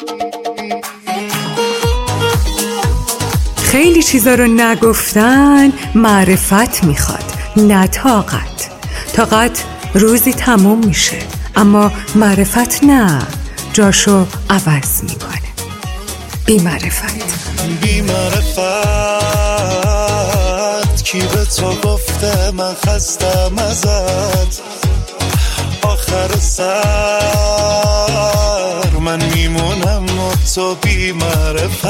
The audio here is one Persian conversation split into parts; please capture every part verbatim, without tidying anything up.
خیلی چیزا رو نگفتن معرفت میخواد، نه طاقت. طاقت روزی تموم میشه، اما معرفت نه، جاشو عوض میکنه. بی معرفت بی معرفت کی به تو گفته من خستم ازت؟ آخر سر من میمونم و تو بی معرفت.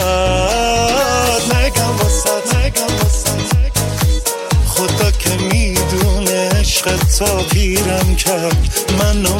نگم واسه نگم واسه خدا که میدونه عشق تو پیرم کرد. منو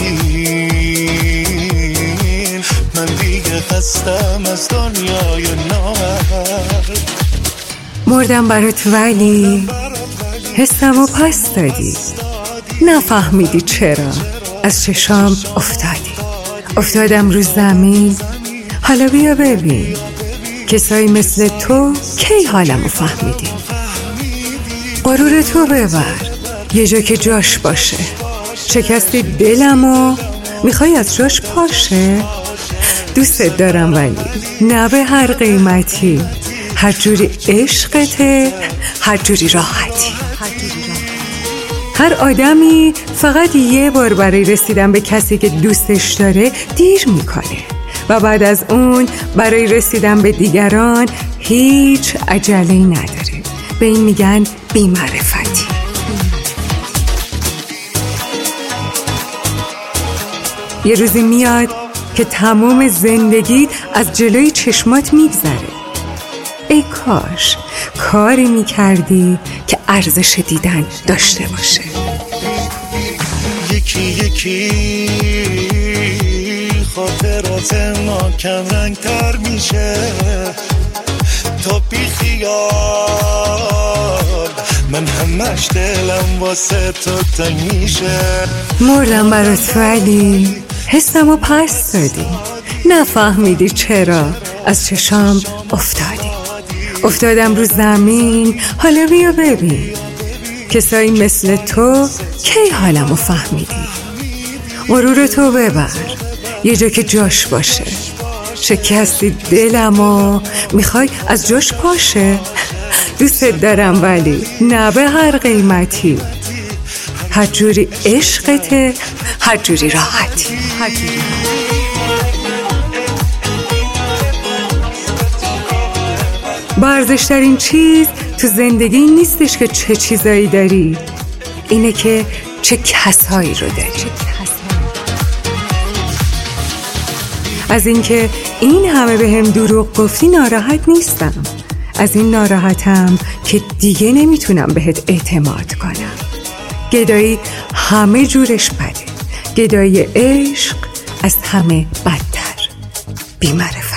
ببین من دیگه خستم از دنیای نامرد. مردم برات ولی حسم و پس دادی، نفهمیدی چرا از چشام افتادی. افتادم رو زمین، حالا بیا ببین کسایی مثل تو کی حالمو فهمیدی. غرور تو ببر یه جا که جاش باشه. شکستی دلمو میخوای از جاش پاشه. دوستت دارم ولی نه به هر قیمتی، هر جوری عشقته هر جوری راحتی. هر آدمی فقط یه بار برای رسیدن به کسی که دوستش داره دیر میکنه و بعد از اون برای رسیدن به دیگران هیچ عجله‌ای نداره. به این میگن بی‌معرفتی. یه روزی میاد که تمام زندگی از جلوی چشمات میگذره. ای کاش کاری میکردی که ارزش دیدن داشته باشه. یکی یکی خاطرات ما کم رنگ تر میشه. تو بی خیال من همش دلم واسه تو تنگ میشه. مردم برات ولی حسم و پس دادی، نفهمیدی چرا از چشام افتادی. افتادم رو زمین، حالا بیا ببین کسایی مثل تو کی حالمو فهمیدی. غرور تو ببر یه جا که جاش باشه. شکستی دلمو میخوای از جاش پاشه. دوستت دارم ولی نه به هر قیمتی، هر جوری عشقته هر جوری راحتی. ارزش‌ترین چیز تو زندگی نیستش که چه چیزایی داری، اینه که چه کسایی رو داری. از اینکه این همه به هم دروغ گفتی ناراحت نیستم، از این ناراحتم که دیگه نمیتونم بهت اعتماد کنم. گدایی همه جورش بده، گدایی عشق از همه بدتر. بی‌معرفت.